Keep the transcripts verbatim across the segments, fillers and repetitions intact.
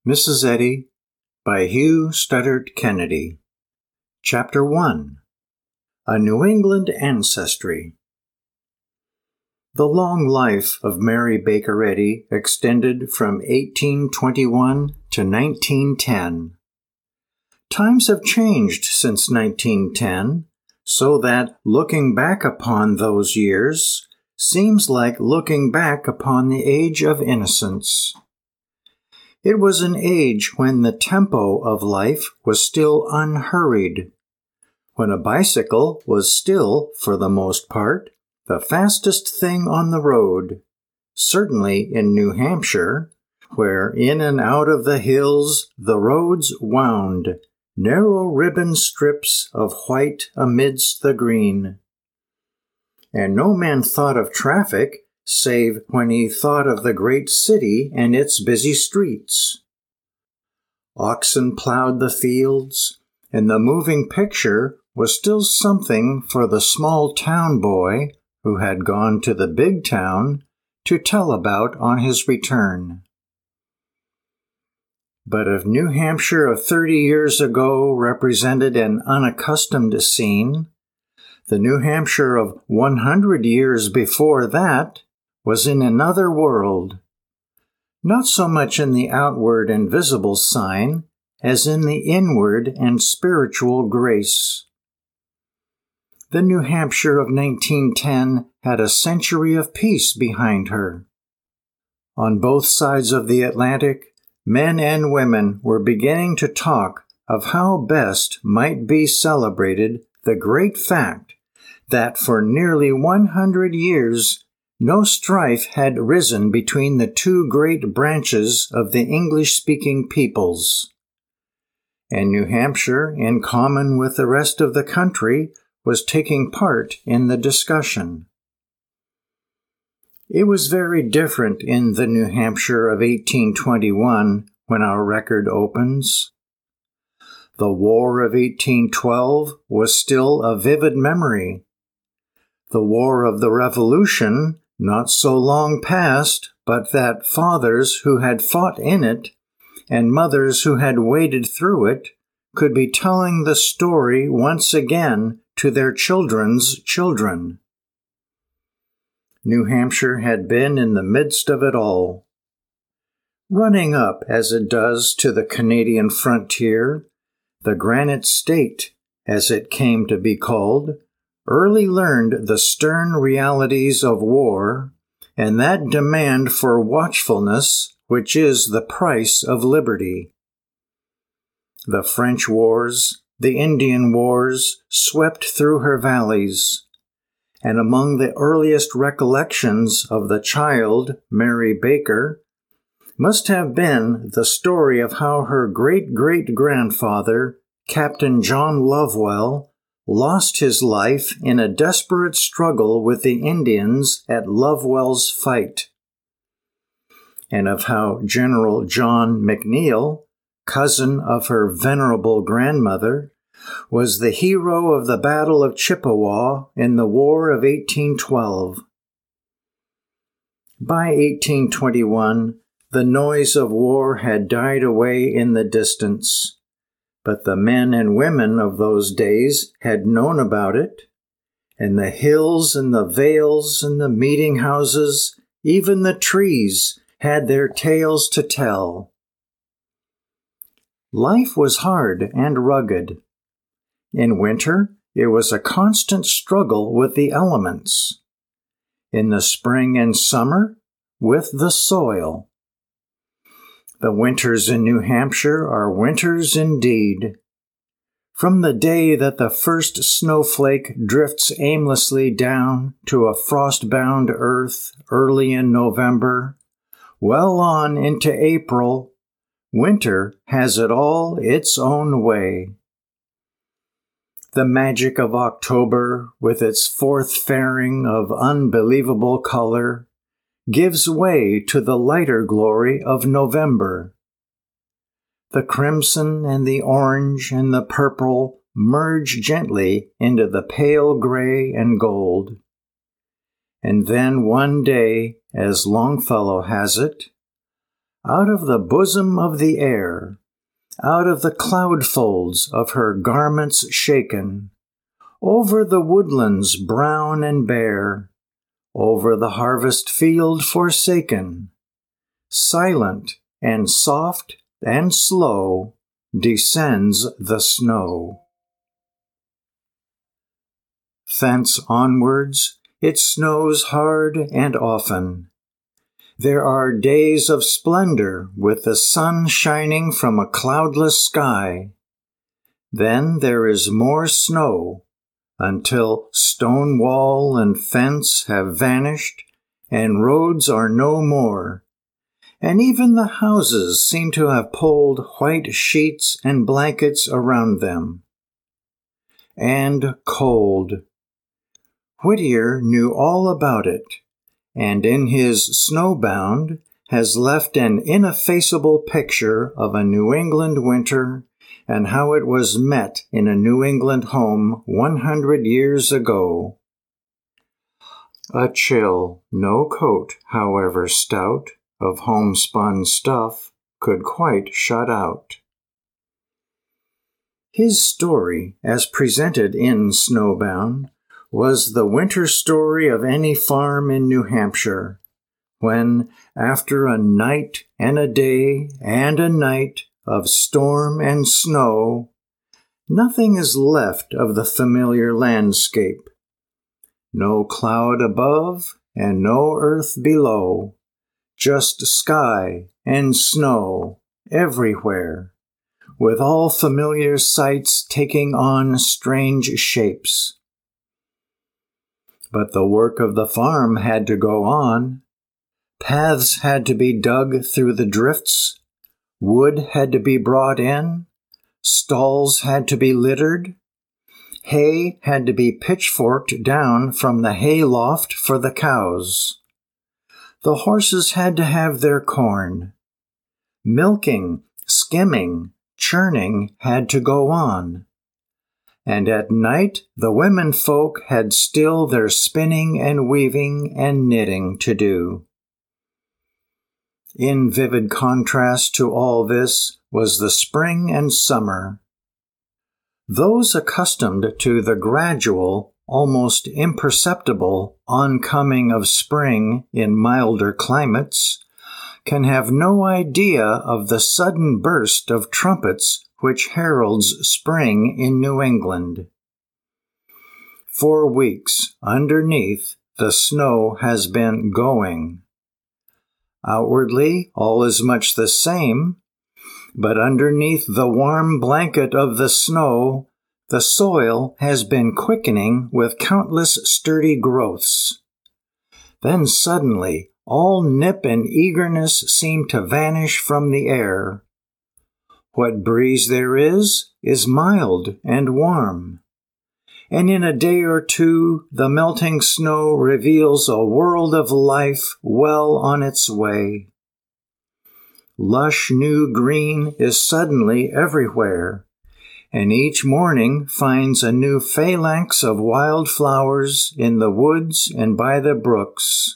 Missus Eddy by Hugh Studdert Kennedy. Chapter one. A New England Ancestry. The long life of Mary Baker Eddy extended from eighteen twenty-one to nineteen ten. Times have changed since nineteen ten, so that looking back upon those years seems like looking back upon the age of innocence. It was an age when the tempo of life was still unhurried, when a bicycle was still, for the most part, the fastest thing on the road, certainly in New Hampshire, where in and out of the hills the roads wound, narrow ribbon strips of white amidst the green. And no man thought of traffic save when he thought of the great city and its busy streets. Oxen plowed the fields, and the moving picture was still something for the small town boy who had gone to the big town to tell about on his return. But if New Hampshire of thirty years ago represented an unaccustomed scene, the New Hampshire of one hundred years before that was in another world, not so much in the outward and visible sign as in the inward and spiritual grace. The New Hampshire of nineteen ten had a century of peace behind her. On both sides of the Atlantic, men and women were beginning to talk of how best might be celebrated the great fact that for nearly one hundred years no strife had risen between the two great branches of the English-speaking peoples, and New Hampshire, in common with the rest of the country, was taking part in the discussion. It was very different in the New Hampshire of eighteen twenty-one when our record opens. The War of eighteen twelve was still a vivid memory. The War of the Revolution, not so long past, but that fathers who had fought in it and mothers who had waded through it could be telling the story once again to their children's children. New Hampshire had been in the midst of it all. Running up, as it does, to the Canadian frontier, the Granite State, as it came to be called, early learned the stern realities of war and that demand for watchfulness which is the price of liberty. The French wars, the Indian wars, swept through her valleys, and among the earliest recollections of the child, Mary Baker, must have been the story of how her great-great-grandfather, Captain John Lovewell, lost his life in a desperate struggle with the Indians at Lovewell's Fight, and of how General John McNeill, cousin of her venerable grandmother, was the hero of the Battle of Chippewa in the War of eighteen twelve. By eighteen twenty-one, the noise of war had died away in the distance, but the men and women of those days had known about it, and the hills and the vales and the meeting houses, even the trees, had their tales to tell. Life was hard and rugged. In winter, it was a constant struggle with the elements. In the spring and summer, with the soil. The winters in New Hampshire are winters indeed. From the day that the first snowflake drifts aimlessly down to a frost-bound earth early in November, well on into April, winter has it all its own way. The magic of October, with its fourth fairing of unbelievable color, gives way to the lighter glory of November. The crimson and the orange and the purple merge gently into the pale gray and gold. And then one day, as Longfellow has it, out of the bosom of the air, out of the cloud folds of her garments shaken, over the woodlands brown and bare, over the harvest field forsaken, silent and soft and slow descends the snow. Thence onwards it snows hard and often. There are days of splendor with the sun shining from a cloudless sky. Then there is more snow until stone wall and fence have vanished and roads are no more, and even the houses seem to have pulled white sheets and blankets around them. And cold. Whittier knew all about it, and in his Snowbound has left an ineffaceable picture of a New England winter and how it was met in a New England home one hundred years ago. A chill, no coat, however stout, of homespun stuff could quite shut out. His story, as presented in Snowbound, was the winter story of any farm in New Hampshire, when, after a night and a day and a night of storm and snow, nothing is left of the familiar landscape. No cloud above and no earth below, just sky and snow everywhere, with all familiar sights taking on strange shapes. But the work of the farm had to go on. Paths had to be dug through the drifts. Wood had to be brought in. Stalls had to be littered. Hay had to be pitchforked down from the hay loft for the cows. The horses had to have their corn. Milking, skimming, churning had to go on. And at night the women folk had still their spinning and weaving and knitting to do. In vivid contrast to all this was the spring and summer. Those accustomed to the gradual, almost imperceptible oncoming of spring in milder climates can have no idea of the sudden burst of trumpets which heralds spring in New England. For weeks, underneath, the snow has been going. Outwardly, all is much the same, but underneath the warm blanket of the snow, the soil has been quickening with countless sturdy growths. Then suddenly, all nip and eagerness seem to vanish from the air. What breeze there is, is mild and warm. And in a day or two, the melting snow reveals a world of life well on its way. Lush new green is suddenly everywhere, and each morning finds a new phalanx of wild flowers in the woods and by the brooks.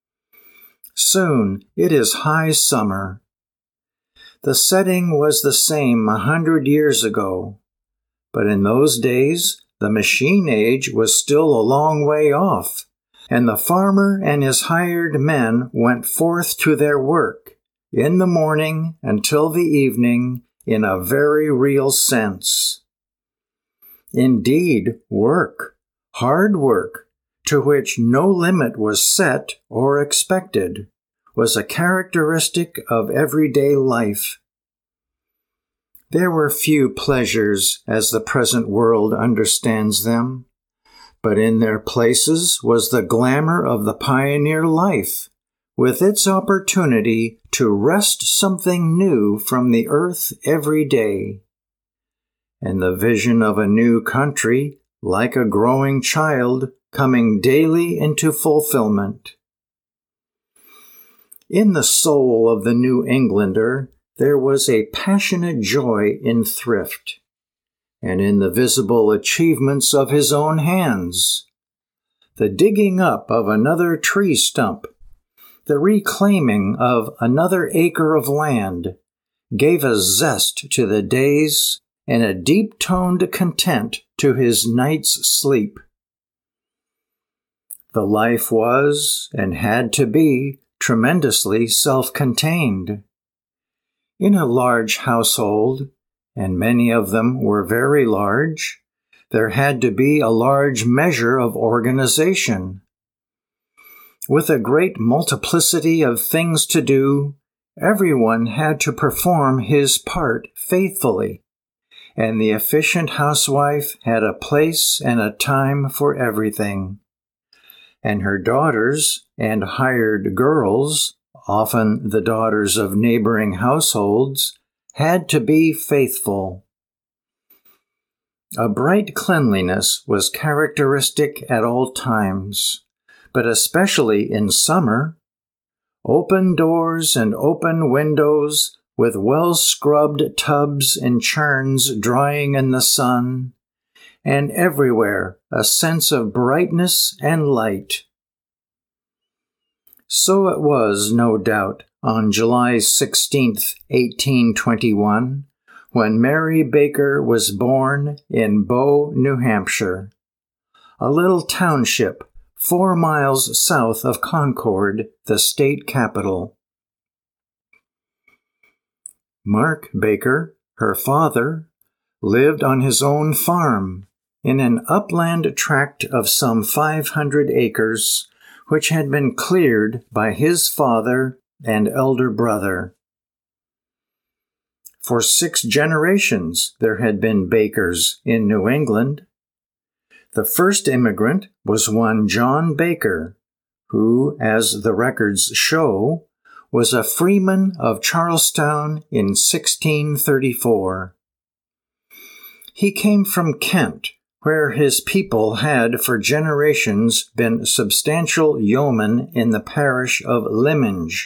Soon it is high summer. The setting was the same a hundred years ago, but in those days the machine age was still a long way off, and the farmer and his hired men went forth to their work, in the morning until the evening, in a very real sense. Indeed, work, hard work, to which no limit was set or expected, was a characteristic of everyday life. There were few pleasures as the present world understands them, but in their places was the glamour of the pioneer life, with its opportunity to wrest something new from the earth every day, and the vision of a new country, like a growing child, coming daily into fulfillment. In the soul of the New Englander, there was a passionate joy in thrift, and in the visible achievements of his own hands. The digging up of another tree stump, The reclaiming of another acre of land gave a zest to the days and a deep-toned content to his night's sleep. The life was, and had to be, tremendously self-contained. In a large household, and many of them were very large, there had to be a large measure of organization. With a great multiplicity of things to do, everyone had to perform his part faithfully, and the efficient housewife had a place and a time for everything. And her daughters and hired girls, often the daughters of neighboring households, had to be faithful. A bright cleanliness was characteristic at all times, but especially in summer. Open doors and open windows, with well-scrubbed tubs and churns drying in the sun, and everywhere a sense of brightness and light. So it was, no doubt, on July sixteenth, eighteen twenty-one, when Mary Baker was born in Bow, New Hampshire, a little township four miles south of Concord, the state capital. Mark Baker, her father, lived on his own farm in an upland tract of some five hundred acres, which had been cleared by his father and elder brother. For six generations there had been Bakers in New England. The first immigrant was one John Baker, who, as the records show, was a freeman of Charlestown in sixteen thirty-four. He came from Kent, where his people had for generations been substantial yeomen in the parish of Lyminge.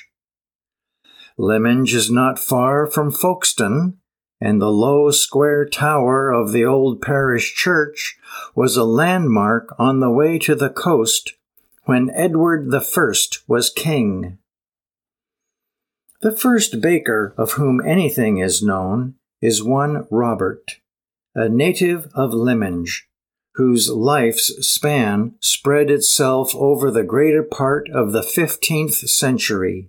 Lyminge is not far from Folkestone, and the low square tower of the old parish church was a landmark on the way to the coast when Edward the First was king. The first baker of whom anything is known is one Robert, a native of Lyminge, whose life's span spread itself over the greater part of the fifteenth century.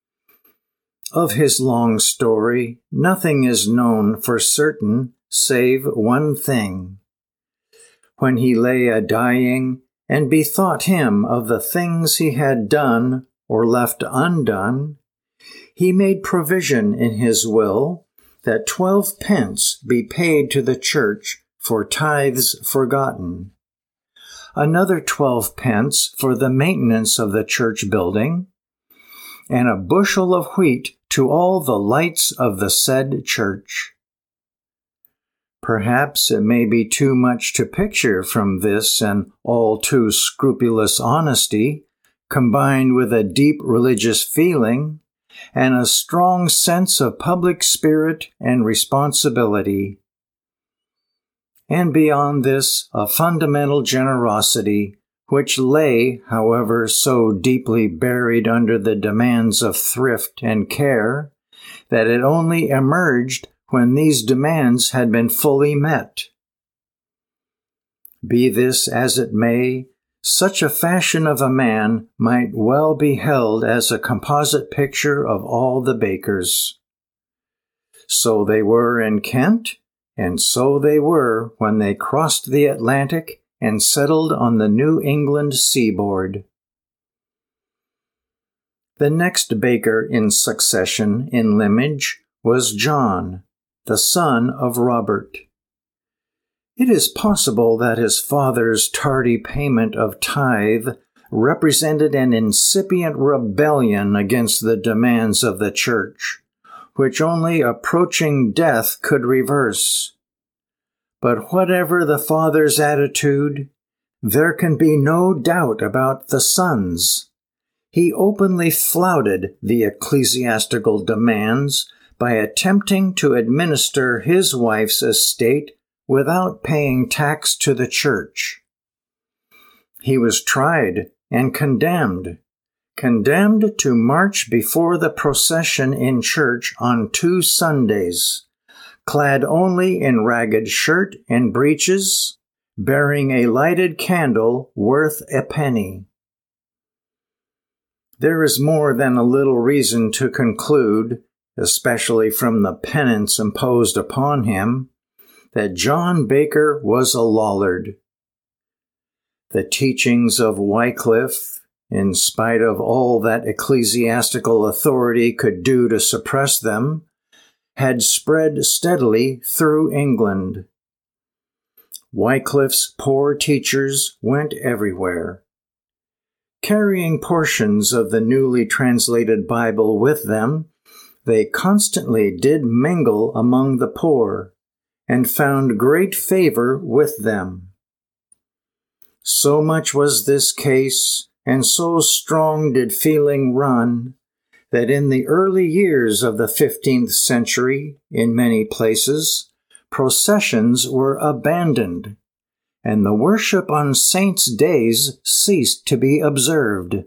Of his long story, nothing is known for certain save one thing. When he lay a-dying, and bethought him of the things he had done or left undone, he made provision in his will that twelve pence be paid to the church for tithes forgotten, another twelve pence for the maintenance of the church building, and a bushel of wheat to all the lights of the said church. Perhaps it may be too much to picture from this an all too scrupulous honesty, combined with a deep religious feeling, and a strong sense of public spirit and responsibility. And beyond this, a fundamental generosity, which lay, however, so deeply buried under the demands of thrift and care, that it only emerged when these demands had been fully met. Be this as it may, such a fashion of a man might well be held as a composite picture of all the Bakers. So they were in Kent, and so they were when they crossed the Atlantic and settled on the New England seaboard. The next Baker in succession in Lyminge was John, the son of Robert. It is possible that his father's tardy payment of tithe represented an incipient rebellion against the demands of the church, which only approaching death could reverse. But whatever the father's attitude, there can be no doubt about the son's. He openly flouted the ecclesiastical demands by attempting to administer his wife's estate without paying tax to the church. He was tried and condemned, condemned to march before the procession in church on two Sundays, clad only in ragged shirt and breeches, bearing a lighted candle worth a penny. There is more than a little reason to conclude, especially from the penance imposed upon him, that John Baker was a Lollard. The teachings of Wycliffe, in spite of all that ecclesiastical authority could do to suppress them, had spread steadily through England. Wycliffe's poor teachers went everywhere. Carrying portions of the newly translated Bible with them, they constantly did mingle among the poor, and found great favor with them. So much was this case, and so strong did feeling run, that in the early years of the fifteenth century, in many places, processions were abandoned, and the worship on saints' days ceased to be observed.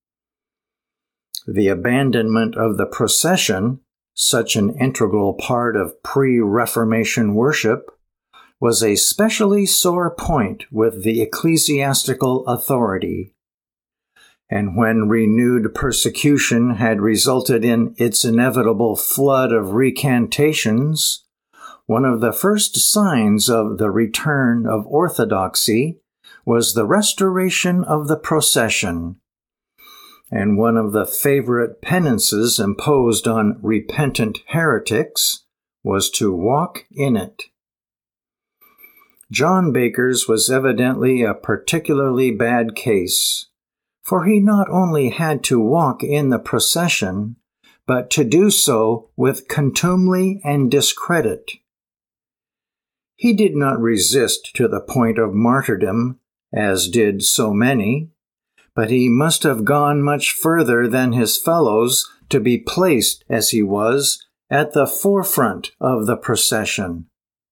The abandonment of the procession, such an integral part of pre-Reformation worship, was a specially sore point with the ecclesiastical authority. And when renewed persecution had resulted in its inevitable flood of recantations, one of the first signs of the return of orthodoxy was the restoration of the procession, and one of the favorite penances imposed on repentant heretics was to walk in it. John Baker's was evidently a particularly bad case, for he not only had to walk in the procession, but to do so with contumely and discredit. He did not resist to the point of martyrdom, as did so many, but he must have gone much further than his fellows to be placed, as he was, at the forefront of the procession.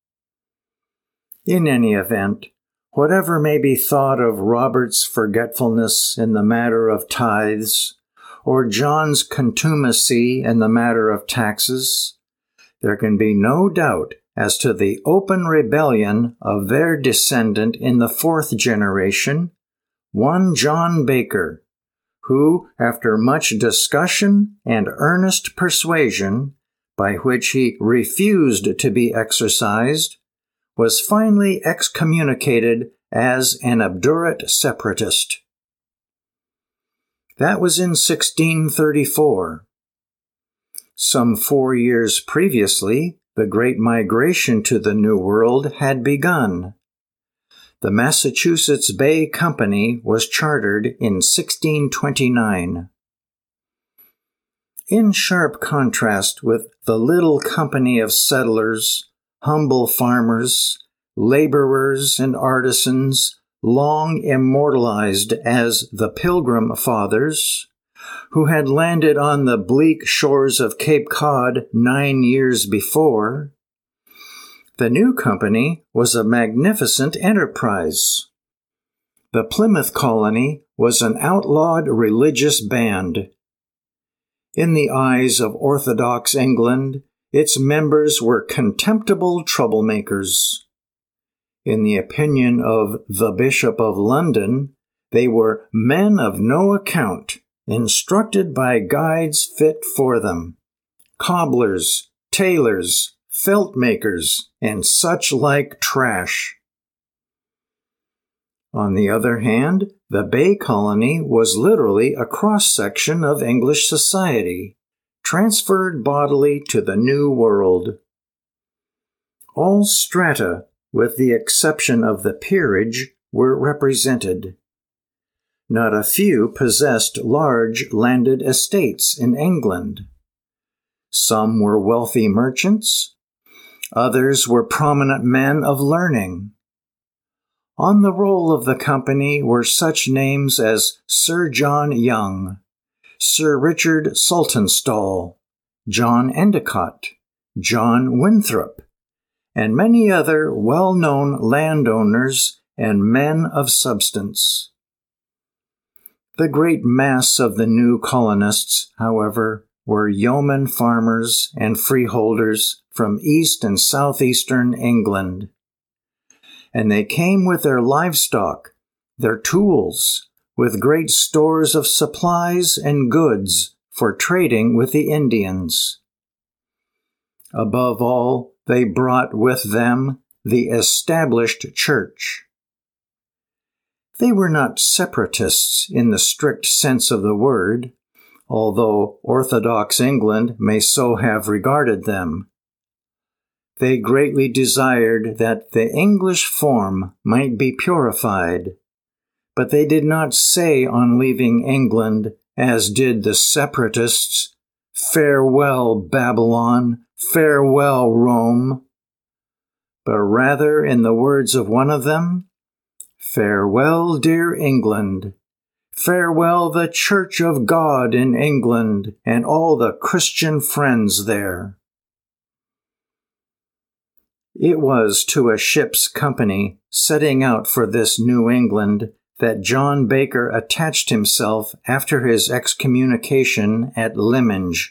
In any event, whatever may be thought of Robert's forgetfulness in the matter of tithes, or John's contumacy in the matter of taxes, there can be no doubt as to the open rebellion of their descendant in the fourth generation, one John Baker, who, after much discussion and earnest persuasion, by which he refused to be exorcised, was finally excommunicated as an obdurate separatist. That was in sixteen thirty-four. Some four years previously, the Great Migration to the New World had begun. The Massachusetts Bay Company was chartered in sixteen twenty-nine. In sharp contrast with the little company of settlers, humble farmers, laborers, and artisans, long immortalized as the Pilgrim Fathers, who had landed on the bleak shores of Cape Cod nine years before, the new company was a magnificent enterprise. The Plymouth colony was an outlawed religious band. In the eyes of Orthodox England, its members were contemptible troublemakers. In the opinion of the Bishop of London, they were men of no account, instructed by guides fit for them, cobblers, tailors, felt makers, and such like trash. On the other hand, the Bay Colony was literally a cross-section of English society, transferred bodily to the New World. All strata, with the exception of the peerage, were represented. Not a few possessed large landed estates in England. Some were wealthy merchants. Others were prominent men of learning. On the roll of the company were such names as Sir John Young, Sir Richard Saltonstall, John Endicott, John Winthrop, and many other well-known landowners and men of substance. The great mass of the new colonists, however, were yeoman farmers and freeholders from east and southeastern England. And they came with their livestock, their tools, with great stores of supplies and goods for trading with the Indians. Above all, they brought with them the established church. They were not separatists in the strict sense of the word, although Orthodox England may so have regarded them. They greatly desired that the English form might be purified, but they did not say on leaving England, as did the separatists, "Farewell, Babylon, farewell, Rome," but rather, in the words of one of them, "Farewell, dear England. Farewell, the Church of God in England and all the Christian friends there." It was to a ship's company setting out for this New England that John Baker attached himself after his excommunication at Lyminge.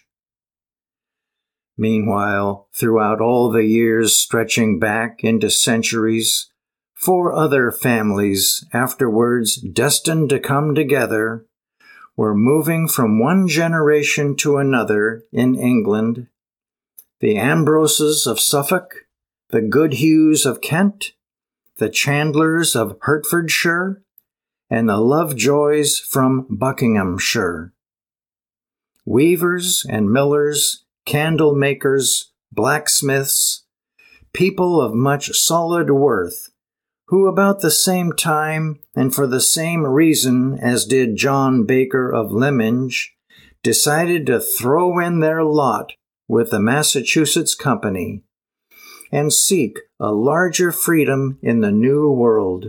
Meanwhile, throughout all the years stretching back into centuries, four other families, afterwards destined to come together, were moving from one generation to another in England: the Ambroses of Suffolk, the Goodhues of Kent, the Chandlers of Hertfordshire, and the Lovejoys from Buckinghamshire. Weavers and millers, candle makers, blacksmiths, people of much solid worth, who about the same time and for the same reason as did John Baker of Lyminge, decided to throw in their lot with the Massachusetts Company and seek a larger freedom in the New World.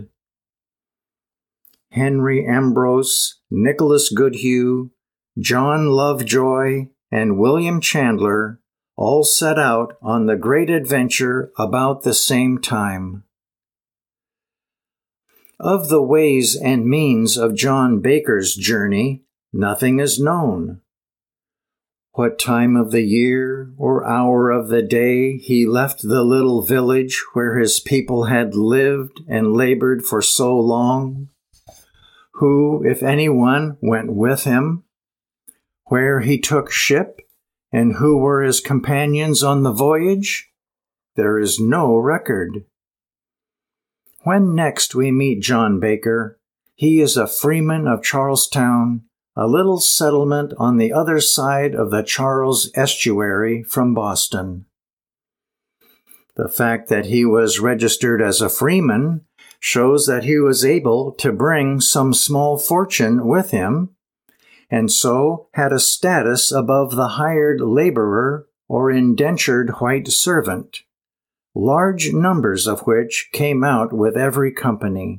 Henry Ambrose, Nicholas Goodhue, John Lovejoy, and William Chandler all set out on the great adventure about the same time. Of the ways and means of John Baker's journey, nothing is known. What time of the year or hour of the day he left the little village where his people had lived and labored for so long, who, if anyone, went with him, where he took ship, and who were his companions on the voyage, there is no record. When next we meet John Baker, he is a freeman of Charlestown, a little settlement on the other side of the Charles Estuary from Boston. The fact that he was registered as a freeman shows that he was able to bring some small fortune with him, and so had a status above the hired laborer or indentured white servant, large numbers of which came out with every company.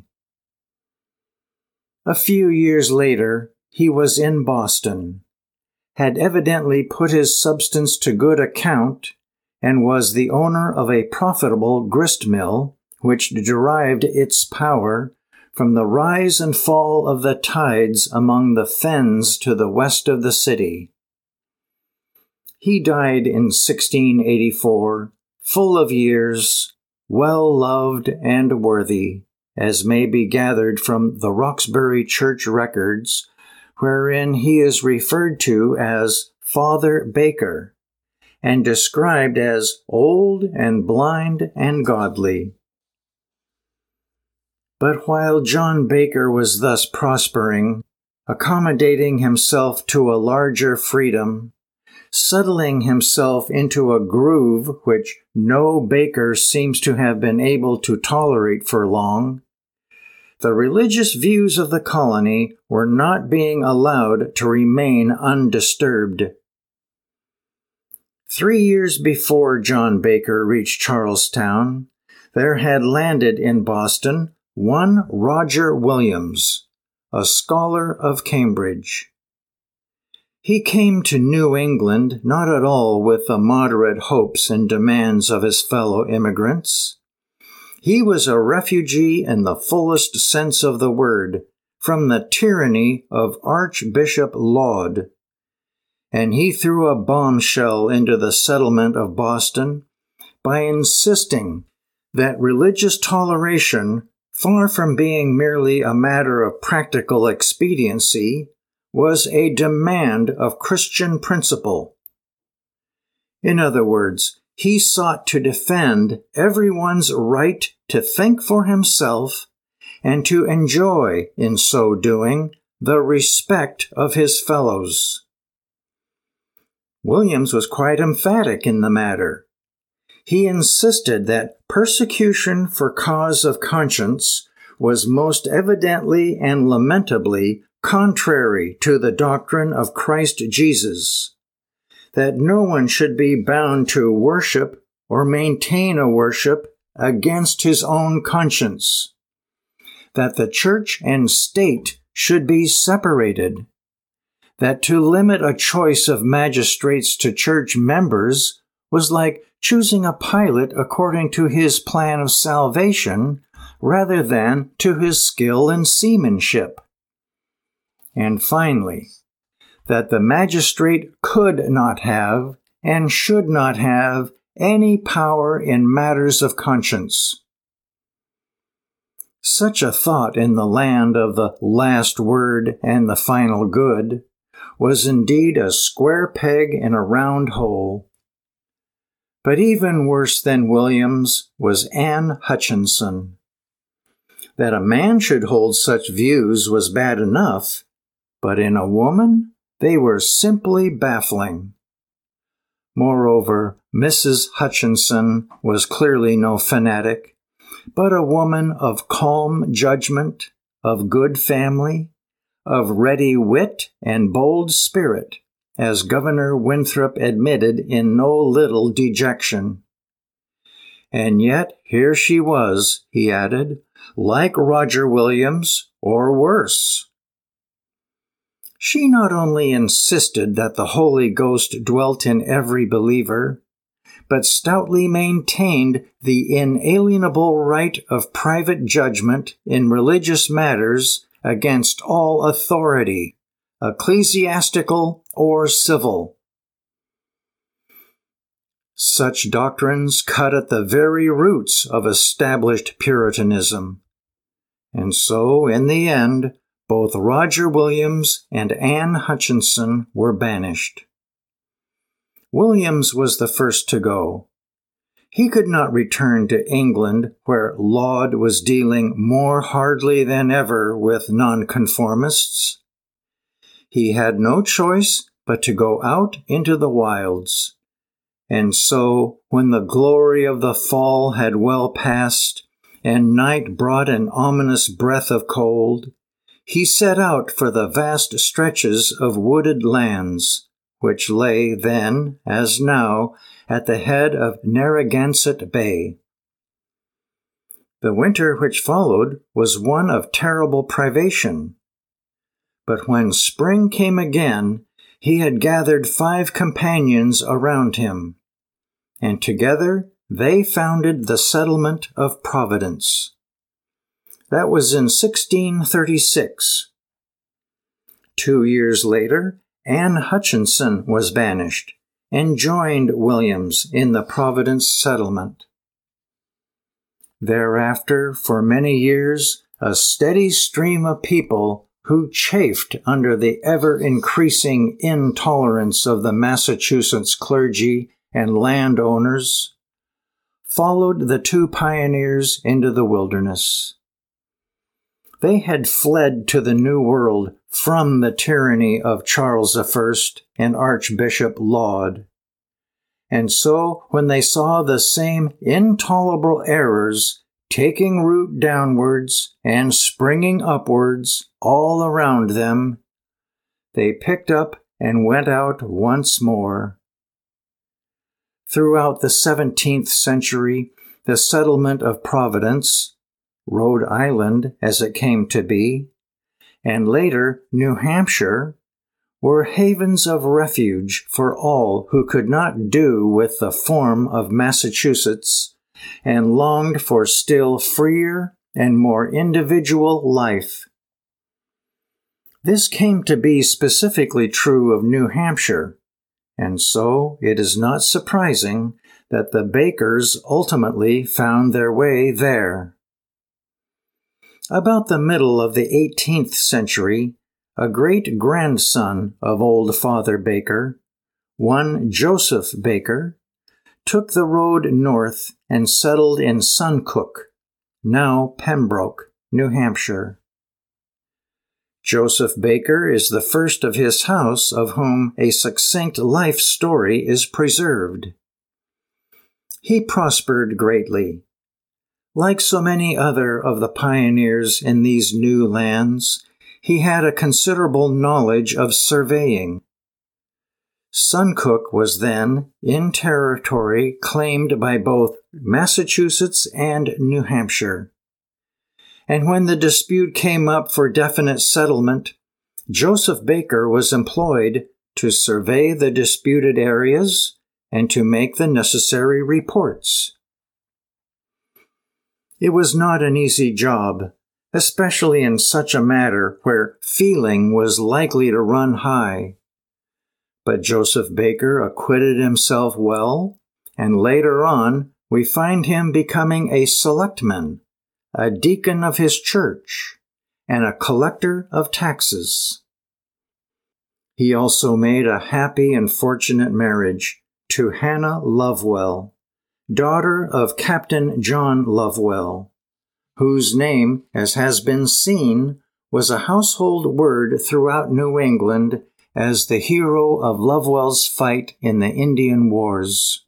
A few years later, he was in Boston, had evidently put his substance to good account, and was the owner of a profitable grist mill, which derived its power from the rise and fall of the tides among the fens to the west of the city. He died in sixteen eighty-four, full of years, well-loved and worthy, as may be gathered from the Roxbury Church records, wherein he is referred to as Father Baker, and described as old and blind and godly. But while John Baker was thus prospering, accommodating himself to a larger freedom, settling himself into a groove which no baker seems to have been able to tolerate for long, the religious views of the colony were not being allowed to remain undisturbed. Three years before John Baker reached Charlestown, there had landed in Boston one Roger Williams, a scholar of Cambridge. He came to New England not at all with the moderate hopes and demands of his fellow immigrants. He was a refugee in the fullest sense of the word, from the tyranny of Archbishop Laud, and he threw a bombshell into the settlement of Boston by insisting that religious toleration, far from being merely a matter of practical expediency, was a demand of Christian principle. In other words, he sought to defend everyone's right to think for himself and to enjoy, in so doing, the respect of his fellows. Williams was quite emphatic in the matter. He insisted that persecution for cause of conscience was most evidently and lamentably contrary to the doctrine of Christ Jesus, that no one should be bound to worship or maintain a worship against his own conscience, that the church and state should be separated, that to limit a choice of magistrates to church members was like choosing a pilot according to his plan of salvation rather than to his skill in seamanship. And finally, that the magistrate could not have and should not have any power in matters of conscience. Such a thought in the land of the last word and the final good was indeed a square peg in a round hole. But even worse than Williams was Anne Hutchinson. That a man should hold such views was bad enough, but in a woman, they were simply baffling. Moreover, Missus Hutchinson was clearly no fanatic, but a woman of calm judgment, of good family, of ready wit and bold spirit, as Governor Winthrop admitted in no little dejection. And yet here she was, he added, like Roger Williams, or worse. She not only insisted that the Holy Ghost dwelt in every believer, but stoutly maintained the inalienable right of private judgment in religious matters against all authority, ecclesiastical or civil. Such doctrines cut at the very roots of established Puritanism. And so, in the end, both Roger Williams and Anne Hutchinson were banished. Williams was the first to go. He could not return to England, where Laud was dealing more hardly than ever with nonconformists. He had no choice but to go out into the wilds. And so, when the glory of the fall had well passed, and night brought an ominous breath of cold, he set out for the vast stretches of wooded lands, which lay then, as now, at the head of Narragansett Bay. The winter which followed was one of terrible privation. But when spring came again, he had gathered five companions around him, and together they founded the settlement of Providence. That was in sixteen thirty-six. Two years later, Anne Hutchinson was banished and joined Williams in the Providence settlement. Thereafter, for many years, a steady stream of people who chafed under the ever-increasing intolerance of the Massachusetts clergy and landowners followed the two pioneers into the wilderness. They had fled to the New World from the tyranny of Charles the First and Archbishop Laud. And so, when they saw the same intolerable errors taking root downwards and springing upwards all around them, they picked up and went out once more. Throughout the seventeenth century, the settlement of Providence, Rhode Island as it came to be, and later New Hampshire, were havens of refuge for all who could not do with the form of Massachusetts and longed for still freer and more individual life. This came to be specifically true of New Hampshire, and so it is not surprising that the Bakers ultimately found their way there. About the middle of the eighteenth century, a great-grandson of old Father Baker, one Joseph Baker, took the road north and settled in Suncook, now Pembroke, New Hampshire. Joseph Baker is the first of his house of whom a succinct life story is preserved. He prospered greatly. Like so many other of the pioneers in these new lands, he had a considerable knowledge of surveying. Suncook was then in territory claimed by both Massachusetts and New Hampshire. And when the dispute came up for definite settlement, Joseph Baker was employed to survey the disputed areas and to make the necessary reports. It was not an easy job, especially in such a matter where feeling was likely to run high. But Joseph Baker acquitted himself well, and later on we find him becoming a selectman, a deacon of his church, and a collector of taxes. He also made a happy and fortunate marriage to Hannah Lovewell, daughter of Captain John Lovewell, whose name, as has been seen, was a household word throughout New England as the hero of Lovewell's fight in the Indian Wars.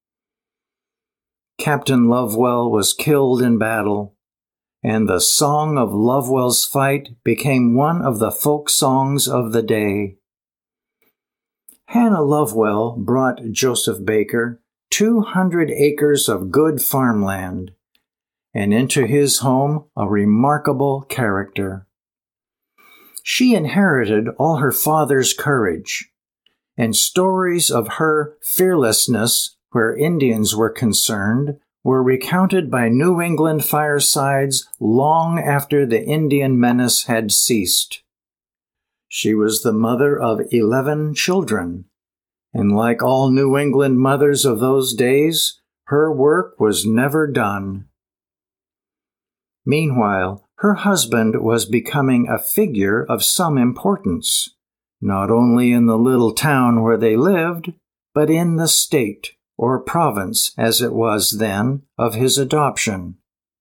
Captain Lovewell was killed in battle, and the song of Lovewell's fight became one of the folk songs of the day. Hannah Lovewell brought Joseph Baker two hundred acres of good farmland, and into his home a remarkable character. She inherited all her father's courage, and stories of her fearlessness where Indians were concerned were recounted by New England firesides long after the Indian menace had ceased. She was the mother of eleven children, and like all New England mothers of those days, her work was never done. Meanwhile, her husband was becoming a figure of some importance, not only in the little town where they lived, but in the state, or province as it was then, of his adoption.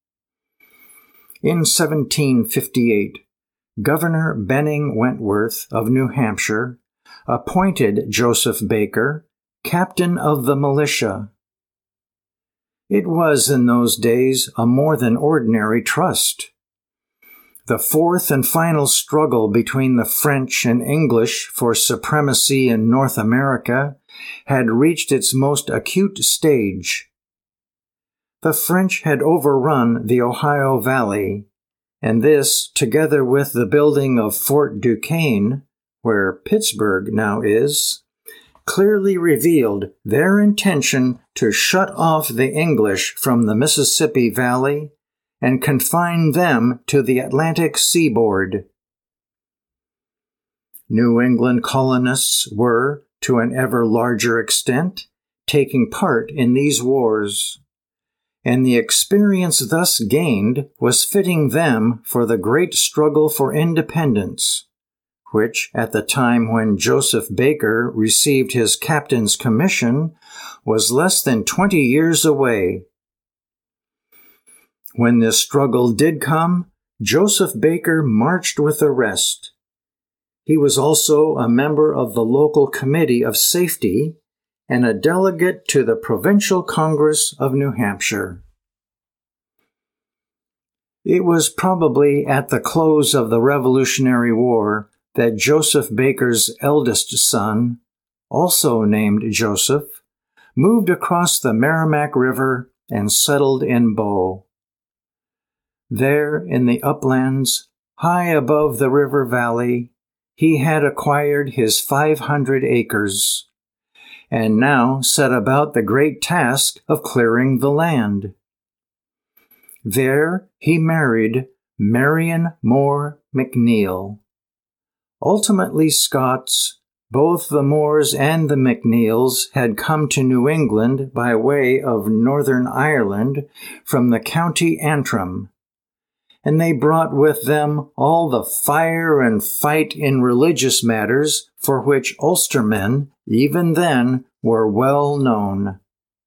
In seventeen fifty-eight, Governor Benning Wentworth of New Hampshire appointed Joseph Baker captain of the militia. It was in those days a more than ordinary trust. The fourth and final struggle between the French and English for supremacy in North America had reached its most acute stage. The French had overrun the Ohio Valley, and this, together with the building of Fort Duquesne, where Pittsburgh now is, clearly revealed their intention to shut off the English from the Mississippi Valley and confine them to the Atlantic seaboard. New England colonists were, to an ever larger extent, taking part in these wars, and the experience thus gained was fitting them for the great struggle for independence, which, at the time when Joseph Baker received his captain's commission, was less than twenty years away. When this struggle did come, Joseph Baker marched with the rest. He was also a member of the local committee of safety and a delegate to the Provincial Congress of New Hampshire. It was probably at the close of the Revolutionary War that Joseph Baker's eldest son, also named Joseph, moved across the Merrimack River and settled in Bow. There, in the uplands, high above the river valley, he had acquired his five hundred acres, and now set about the great task of clearing the land. There he married Marion Moore McNeil, ultimately Scots, both the Moores and the MacNeils had come to New England by way of Northern Ireland from the county Antrim, and they brought with them all the fire and fight in religious matters for which Ulstermen, even then, were well known.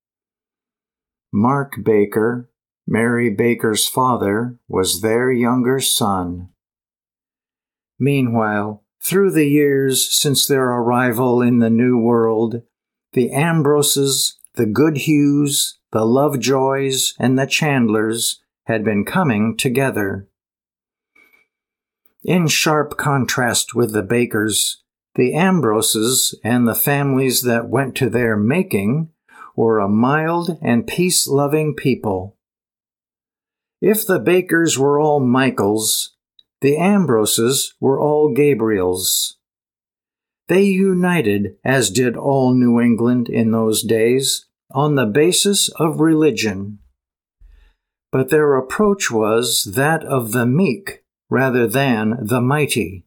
Mark Baker, Mary Baker's father, was their younger son. Meanwhile, through the years since their arrival in the New World, the Ambroses, the Goodhues, the Lovejoys, and the Chandlers had been coming together. In sharp contrast with the Bakers, the Ambroses and the families that went to their making were a mild and peace-loving people. If the Bakers were all Michaels, the Ambroses were all Gabriels. They united, as did all New England in those days, on the basis of religion. But their approach was that of the meek rather than the mighty.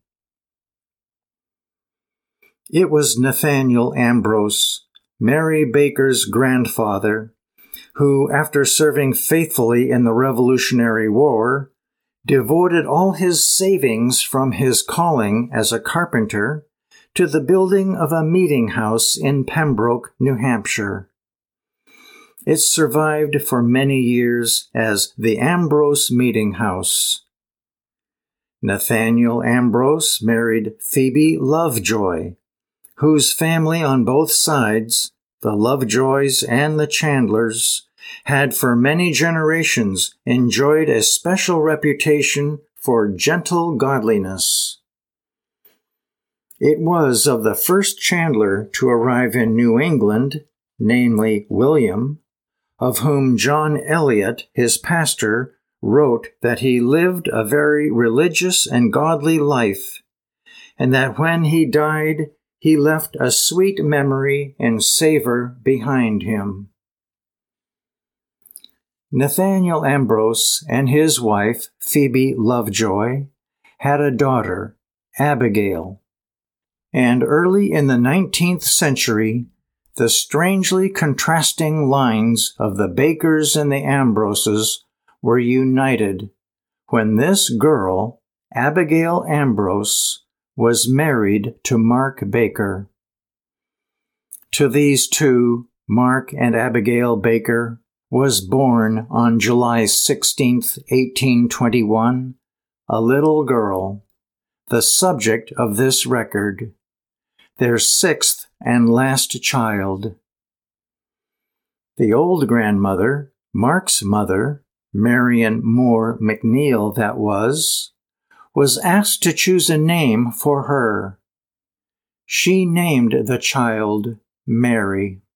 It was Nathaniel Ambrose, Mary Baker's grandfather, who, after serving faithfully in the Revolutionary War, devoted all his savings from his calling as a carpenter to the building of a meeting house in Pembroke, New Hampshire. It survived for many years as the Ambrose Meeting House. Nathaniel Ambrose married Phoebe Lovejoy, whose family on both sides, the Lovejoys and the Chandlers, had for many generations enjoyed a special reputation for gentle godliness. It was of the first Chandler to arrive in New England, namely William, of whom John Eliot, his pastor, wrote that he lived a very religious and godly life, and that when he died, he left a sweet memory and savor behind him. Nathaniel Ambrose and his wife, Phoebe Lovejoy, had a daughter, Abigail, and early in the nineteenth century, the strangely contrasting lines of the Bakers and the Ambroses were united when this girl, Abigail Ambrose, was married to Mark Baker. To these two, Mark and Abigail Baker, was born on July sixteenth, eighteen twenty-one, a little girl, the subject of this record, their sixth and last child. The old grandmother, Mark's mother, Marion Moore MacNeil that was, was asked to choose a name for her. She named the child Mary.